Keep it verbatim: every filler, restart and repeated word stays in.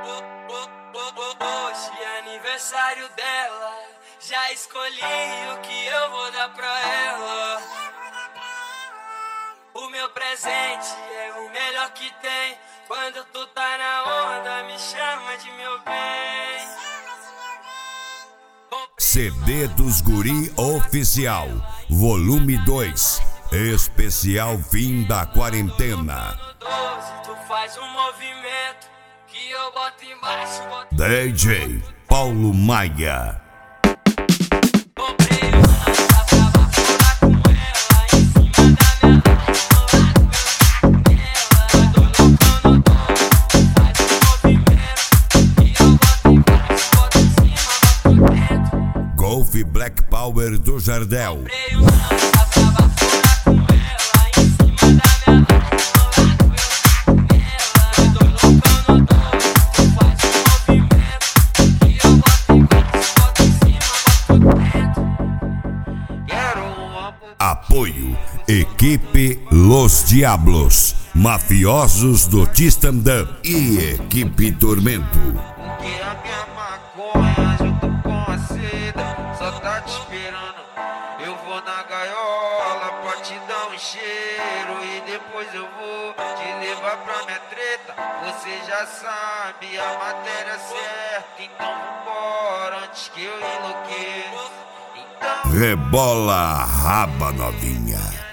Hoje é aniversário dela, já escolhi o que eu vou dar pra ela. O meu presente é o melhor que tem. Quando tu tá na onda, me chama de meu bem. C D dos Guri Oficial, volume dois, especial fim da quarentena. Tu faz um movimento que eu boto embaixo, boto... D J Paulo Maia. Comprei uma lança pra vaporar com ela em cima da minha rua, ela tô loucão no topo. Faz um movimento que eu boto embaixo, boto em cima, boto dentro. Golf Black Power do Jardel. Comprei uma lança pra vaporar com ela em cima da minha rua, ela tô loucão no topo. Faz um movimento que eu boto embaixo, boto em cima, boto dentro. Quero um amor. Apoio Equipe Los Diablos, mafiosos do T-Stand-Up e Equipe Tormento. Porque a minha maconha junto com a seda só tá te esperando. Eu vou na gaiola pra te dar um cheiro e depois eu vou te levar pra minha treta. Você já sabe a matéria certa, então vambora antes que eu enlouqueça. Então Rebola a raba novinha.